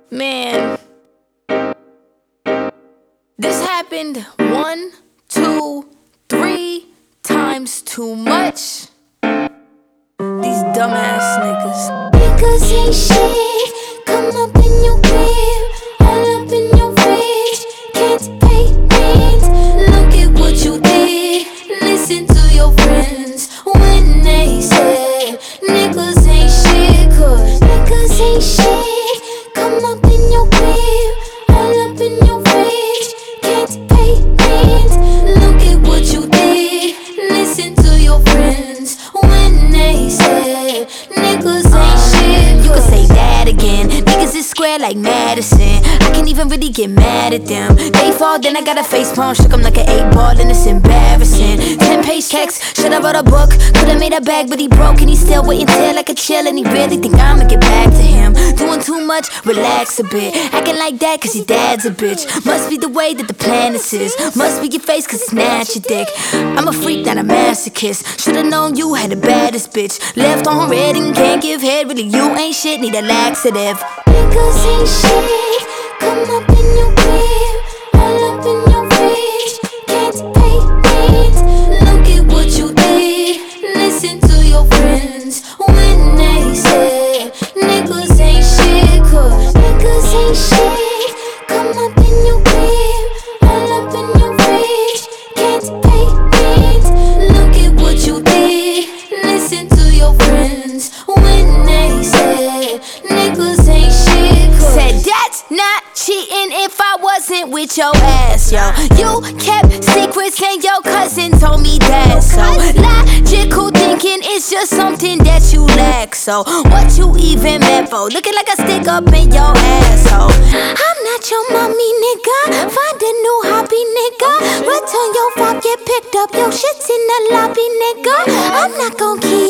Man, this happened 1, 2, 3 times too much. These dumbass niggas. Niggas ain't shit. Come up in your crib, all up in your fridge. Can't pay rent. Look at what you did. Listen to your friends when they said niggas ain't shit. Cause niggas ain't shit. Come up in your crib, all up in your fridge. Can't pay rent. Look at what you did. Listen to your friends when they said niggas ain't shit. You can say that again. Niggas is square like Madison. I can't even really get mad at them. They fall, then I got a face palm. Shook 'em like an 8-ball and it's embarrassing. 10-page checks, should've wrote a book. Could've made a bag, but he broke and he's still waiting till like a chill. And he really think I'ma get back to him. Doing too much, relax a bit. Acting like that cause your dad's a bitch. Must be the way that the planet is. Must be your face cause it's snatch your dick. I'm a freak, not a masochist. Should've known you had the baddest bitch. Left on red and can't give head. Really you ain't shit, need a laxative. Niggas ain't shit. Come up in your crib, all up in your fridge. Can't pay rent. Look at what you did. Listen to your friends when they said niggas ain't shit. Cause niggas ain't shit. Come up in your crib, all up in your fridge. Can't pay rent. Look at what you did. Listen to your friends when they said niggas ain't shit. Said that's not cheating if I wasn't with your ass, yo. You kept secrets and your cousin told me that. So logical thinking is just something that you lack. So what you even meant for? Looking like a stick up in your asshole. I'm not your mommy, nigga. Find a new hobby, nigga. Return your phone, get picked up. Your shit's in the lobby, nigga. I'm not gon' keep